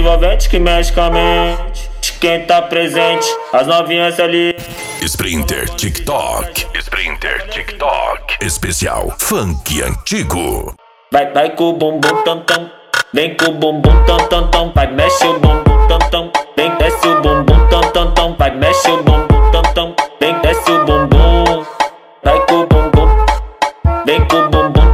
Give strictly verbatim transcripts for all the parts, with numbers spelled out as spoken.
envolvente que mexe com a mente de quem tá presente, as novinhas ali. Sprinter TikTok, Sprinter TikTok, especial funk antigo. Vai, vai com o bumbum tam tam, vem com o bumbum tam tam tam, vai mexe o bumbum tam tam, vem desce o bumbum tam tam tam, vai mexe o bumbum tam tam, vem desce o bumbum, vai com o bumbum, vem com o bumbum,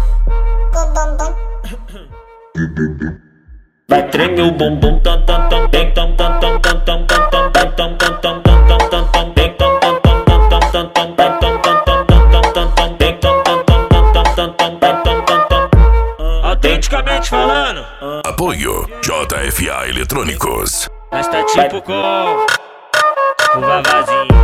vai treme o bumbum tam tam tam, vem tam tam tam tam tam tam tam tam tam tam tam tam tam tam, vem tam tam tam tam tam tam tam tam tam tam tam tam tam, vem tam tam tam tam tam tam tam tam tam tam. Autenticamente falando, Apoio J F A Eletrônicos. nós tá tipo com o Vavazinho.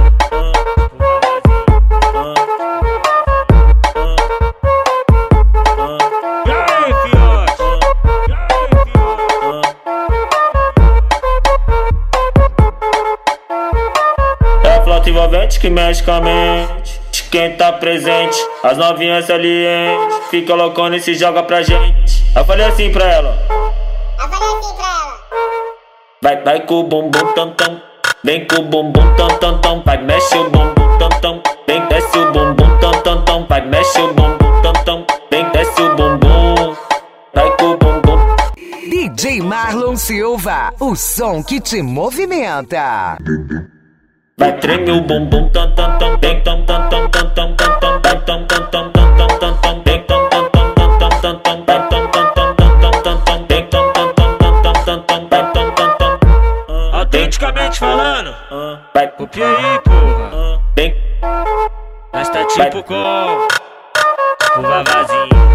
E aí, fiote? E aí, fiote? É a flauta envolvente que mexe com a mente de quem tá presente, as novinhas salientes fica loucona e se joga pra gente. Eu falei assim pra ela, Eu falei assim pra ela. vai, vai com o bumbum tam tam, vem com o bumbum tam tam tam, vai mexe o bumbum tam tam, vem desce o bumbum tam tam tam, vai mexe o bumbum tam tam, vem desce o bumbum, vai com o bumbum. D J Marlon Silva, o som que te movimenta. Vai treme o bumbum tam tam tam, vem tam tam tam tam tam tam tam, vai tam tam tam tam tam tam tam, vem tam tam tam tam tam tam tam, vai tam tam tam tam tam tam tam, vem tam tam tam tam tam tam tam, vai tam tam tam. Autenticamente falando, Vai, copia aí, porra. vem, Nós tá tipo com o Vavazinho.